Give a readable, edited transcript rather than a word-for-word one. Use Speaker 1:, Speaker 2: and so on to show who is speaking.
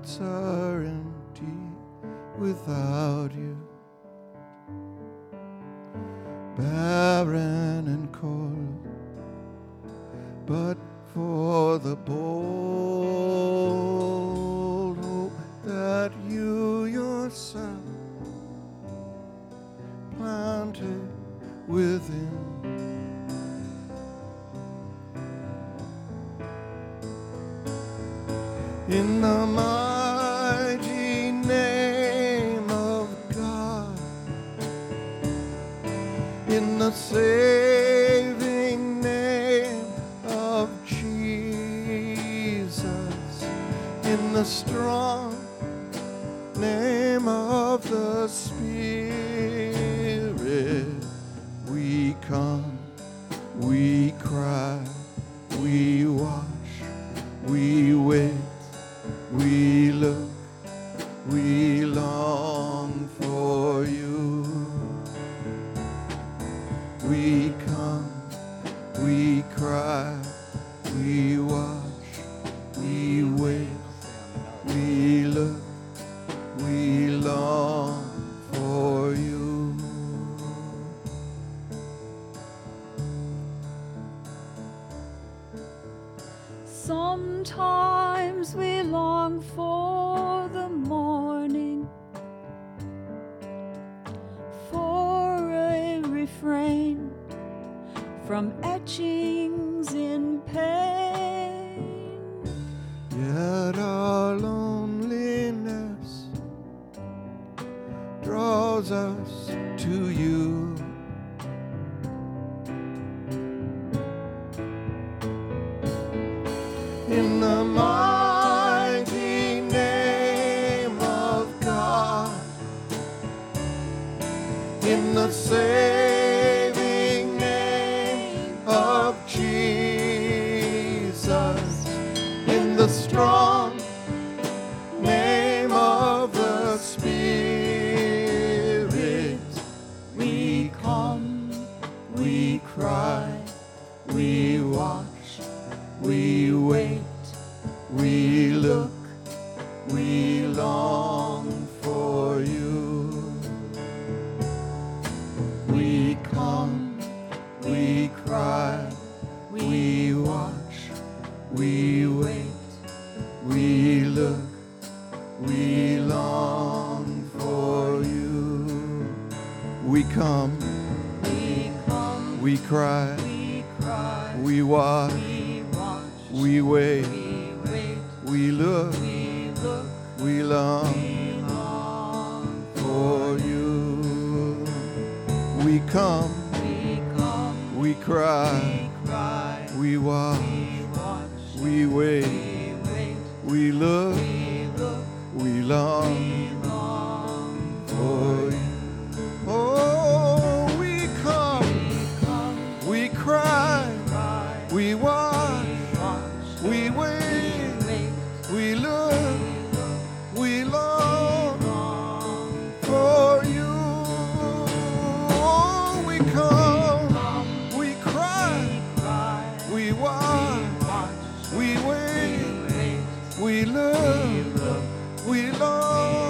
Speaker 1: hearts are empty without you, barren and cold, but for the bold hope that you yourself planted within. In the mighty name of God, in the saving name of Jesus, in the strong name of the Spirit, we come, we cry, we watch, we wait, we look, we long for you. We come, we cry, we watch, we wait, we look, we long for you.
Speaker 2: Sometimes we long for the morning, for a refrain from etchings in pain.
Speaker 1: Yet our loneliness draws us to you. In the mighty name of God, in the saving name of Jesus, in the strong name of the Spirit, we come, we cry, we watch, we wait, we look, we long for you. We come, we cry, we watch, we wait, we look, we long for you. We come, we cry, we watch, we wait, we look, we long for you. We come, we cry, we watch, we wait, we look, we long for you. Oh, we come, we cry, we watch, we wait, we look, we long for you. Oh, we come, we cry, we watch, we wait, we look, we long